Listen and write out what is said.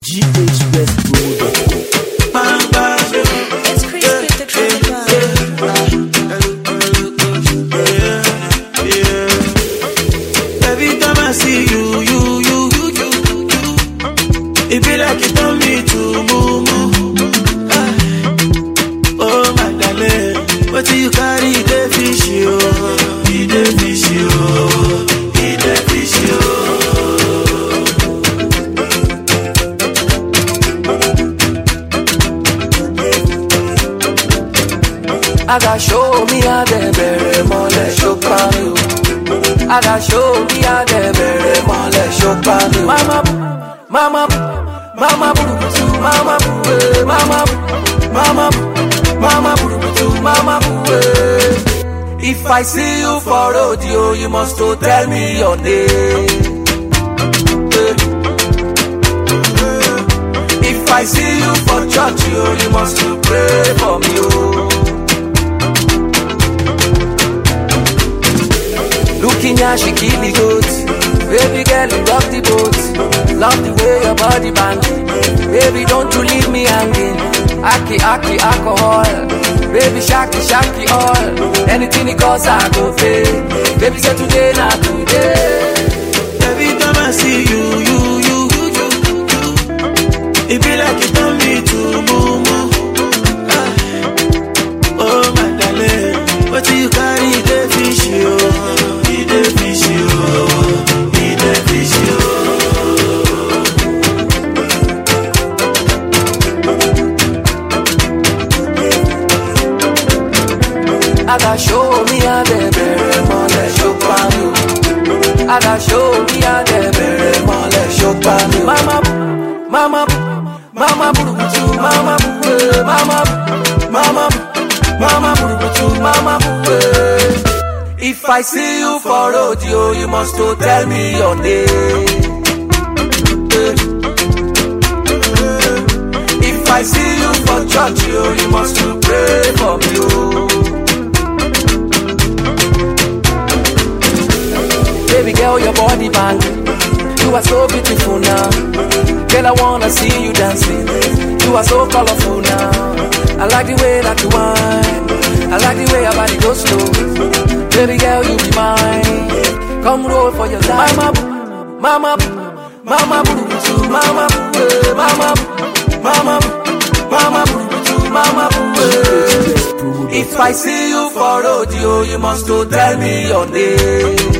It's Chris with the Trinidad. Every time I see you, it be like you told me to move. Oh my darling, what do you carry? The fish, the fish, the fish, I got show me how they bury mole show you. I got show me how they bury mole show you. Mama, burubutu, mama, burubutu, mama, if I see you for audio, you must to tell me your name. If I see you for church, you must to pray for me. Looking at she kill the goat. Baby girl, you rock the boat. Love the way your body banging. Baby, don't you leave me hanging. Aki, alcohol. Baby, shaki, all. Anything it costs, I go pay. Baby, say today, not today. Every time I see you, it be like you told me to move. Oh my darling, what do you carry? The fish, the fish, the fish. I got show me how they bury mole show you. I got show me how they bury mole show you. Mama, burubutu, mama, burubutu, mama. If I see you for audio, you must to tell me your name. If I see you for church, you must to pray for me. Baby girl, your body banging. You are so beautiful now. Girl, I wanna see you dancing. You are so colorful now. I like the way that you whine. I like the way your body goes slow. Baby girl, you be mine. Come roll for your time. Mama, burubutu, mama, burubutu, mama. If I see you for audio, you must to tell me your name.